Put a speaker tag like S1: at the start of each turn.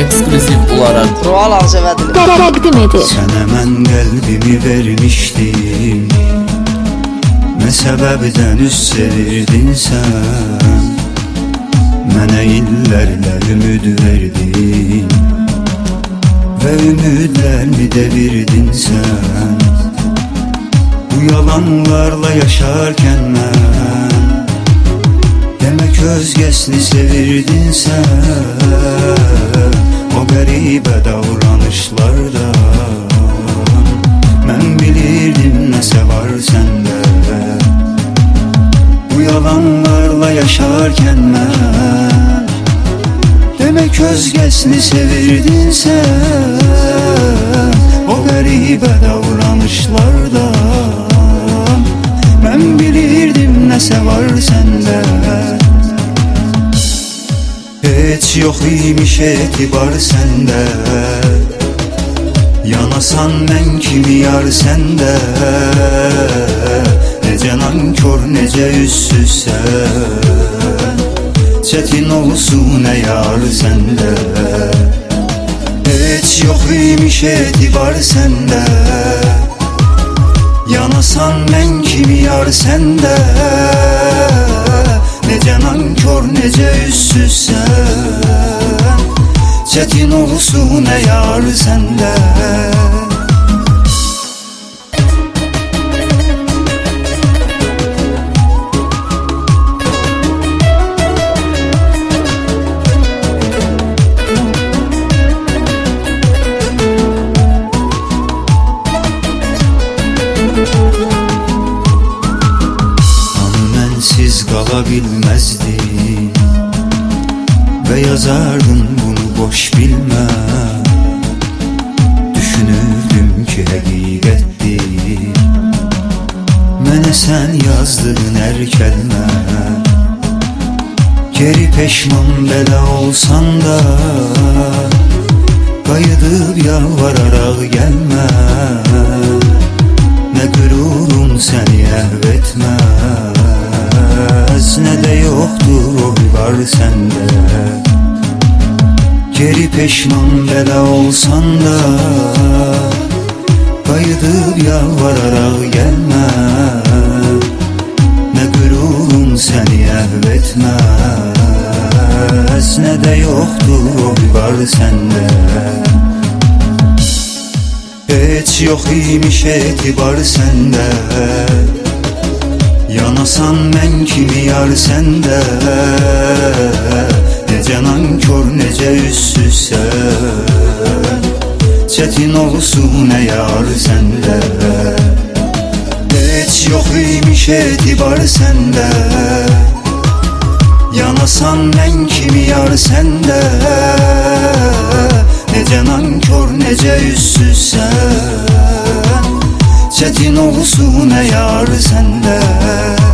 S1: ekskluziv olaraq
S2: Ruhal Ağzəvədli
S3: təqdim edir.
S4: Sənə mən qəlbimi vermişdim, nə səbəbdən üz çevirdin sən? Mənə illərlə ümid verdin və ümidlərimi devirdin sən. Bu yalanlarla yaşarkən mən demək özgəsini sevirdin sən. O qəribə davranışlardan mən bilirdim nəsə var səndə. Bu yalanlarla yaşarkən mən demək özgəsini sevirdin sən. O qəribə davranışlardan mən bilirdim nəsə var səndə. Heç yox imiş etibar səndə, yanasan mən kimi yar səndə. Necə nankor, necə üssüzsən, çətin olsun əyar səndə. Heç yox imiş etibar səndə, yanasan mən kimi yar səndə. Necə nankor, necə üssüzsən, çətin olsun əyar səndə. Siz qala bilməzdim və yazardım bunu boş bilmə. Düşünürdüm ki həqiqətdir mənə sən yazdığın hər kəlmə. Geri peşman belə olsan da qayıdıb yalvararaq gəlmə. Nə qürurun səni əhv etməz, nə də yoxdur o var səndə. Geri peşman belə olsan da qayıdıb yalvararaq gəlmə. Nə qürurun səni əhv etməz, nə də yoxdur o var səndə. Heç yox imiş etibar səndə, yanasan mən kimi yar səndə. Necə nankor, necə üssüzsən, çətin olsun əyar səndə. Heç yox imiş etibar səndə, yanasan mən kimi yar səndə. Necə nankor, necə üssüzsən, çətin olsun əyar səndə.